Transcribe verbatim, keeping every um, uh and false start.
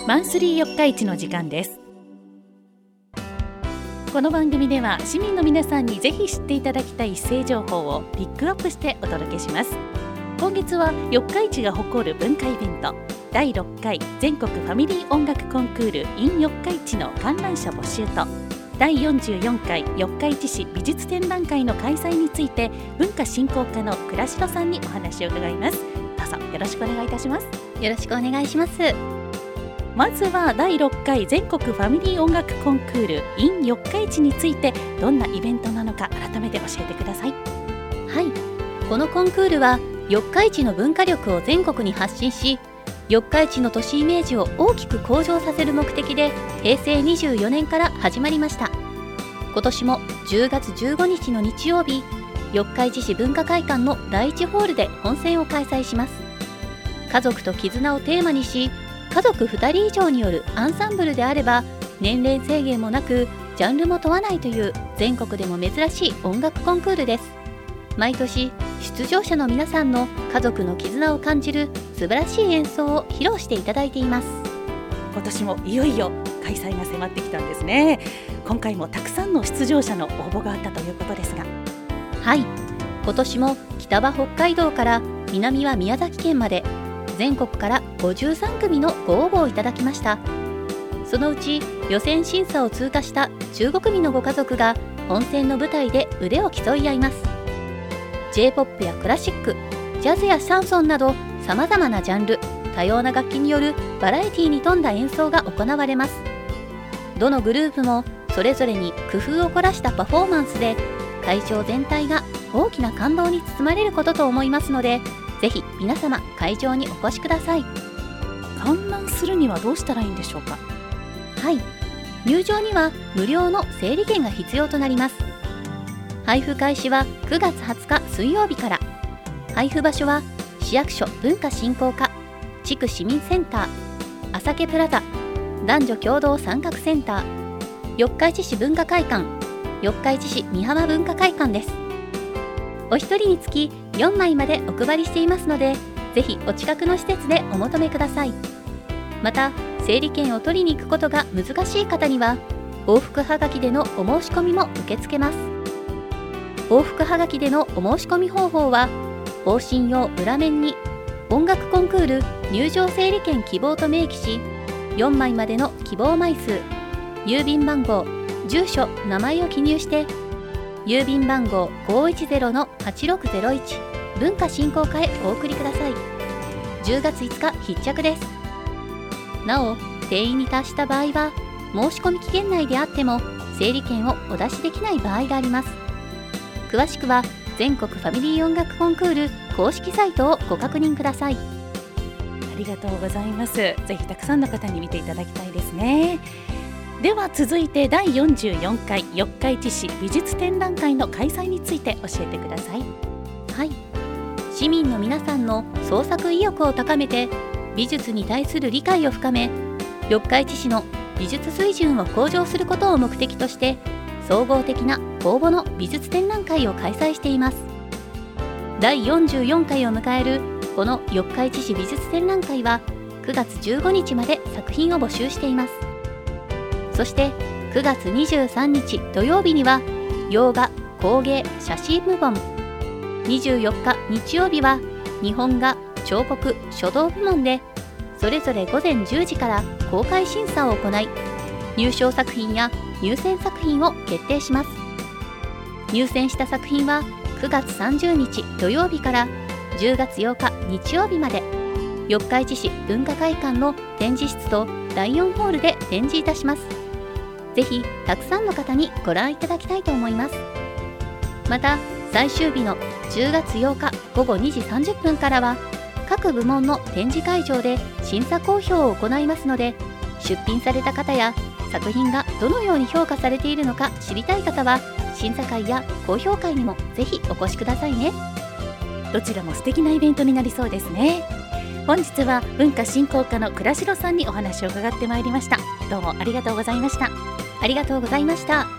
マンスリー四日市の時間です。この番組では市民の皆さんにぜひ知っていただきたい一斉情報をピックアップしてお届けします。今月は四日市が誇る文化イベントだいろっかい全国ファミリー音楽コンクール in 四日市の観覧者募集とだいよんじゅうよんかい四日市市美術展覧会の開催について文化振興課の倉代さんにお話を伺います。どうぞよろしくお願いいたします。 よろしくお願いします。 まずはだいろっかい全国ファミリー音楽コンクール in 四日市についてどんなイベントなのか改めて教えてください。 はい、このコンクールは四日市の文化力を全国に発信し、四日市の都市イメージを大きく向上させる目的でへいせいにじゅうよねんから始まりました。今年もじゅうがつじゅうごにちの日曜日、四日市市文化会館のだいいちホールで本選を開催します。家族と絆をテーマにし、家族ふたり以上によるアンサンブルであれば年齢制限もなくジャンルも問わないという全国でも珍しい音楽コンクールです。毎年出場者の皆さんの家族の絆を感じる素晴らしい演奏を披露していただいています。 今年もいよいよ開催が迫ってきたんですね。今回もたくさんの出場者の応募があったということですが、 はい、今年も北は北海道から南は宮崎県まで全国からごじゅうさんくみのご応募をいただきました。そのうち予選審査を通過したじゅうごくみのご家族が本選の舞台で腕を競い合います。 ジェイポップ やクラシック、ジャズやシャンソンなどさまざまなジャンル、多様な楽器によるバラエティに富んだ演奏が行われます。どのグループもそれぞれに工夫を凝らしたパフォーマンスで会場全体が大きな感動に包まれることと思いますので、ぜひ皆様会場にお越しください。 観覧するにはどうしたらいいんでしょうか。 はい、入場には無料の整理券が必要となります。配布開始はくがつはつか水曜日から。配布場所は市役所文化振興課、地区市民センター、朝家プラザ、男女共同参画センター、四日市市文化会館、四日市市美浜文化会館です。お一人につきよんまいまでお配りしていますので、ぜひお近くの施設でお求めください。また整理券を取りに行くことが難しい方には往復はがきでのお申し込みも受け付けます。往復はがきでのお申し込み方法は、往診用裏面に音楽コンクール入場整理券希望と明記し、よんまいまでの希望枚数、郵便番号、住所、名前を記入して郵便番号 ごーいちゼロのはちろくゼロいち 文化振興課へお送りください。じゅうがついつか必着です。なお、定員に達した場合は申し込み期限内であっても整理券をお出しできない場合があります。詳しくは全国ファミリー音楽コンクール公式サイトをご確認ください。 ありがとうございます。ぜひたくさんの方に見ていただきたいですね。では続いてだいよんじゅうよんかい四日市市美術展覧会の開催について教えてください。 はい、市民の皆さんの創作意欲を高めて美術に対する理解を深め、四日市市の美術水準を向上することを目的として総合的な公募の美術展覧会を開催しています。だいよんじゅうよんかいを迎えるこの四日市市美術展覧会はくがつじゅうごにちまで作品を募集しています。そしてくがつにじゅうさんにち土曜日には洋画、工芸、写真部門、にじゅうよっか日曜日は日本画、彫刻、書道部門でそれぞれごぜんじゅうじから公開審査を行い、入賞作品や入選作品を決定します。入選した作品はくがつさんじゅうにち土曜日からじゅうがつようか日曜日まで四日市市文化会館の展示室とだいよんホールで展示いたします。ぜひたくさんの方にご覧いただきたいと思います。また最終日のじゅうがつようかごごにじさんじゅっぷんからは各部門の展示会場で審査公表を行いますので、出品された方や作品がどのように評価されているのか知りたい方は審査会や高評会にもぜひお越しくださいね。 どちらも素敵なイベントになりそうですね。本日は文化振興課の倉代さんにお話を伺ってまいりました。どうもありがとうございました。 ありがとうございました。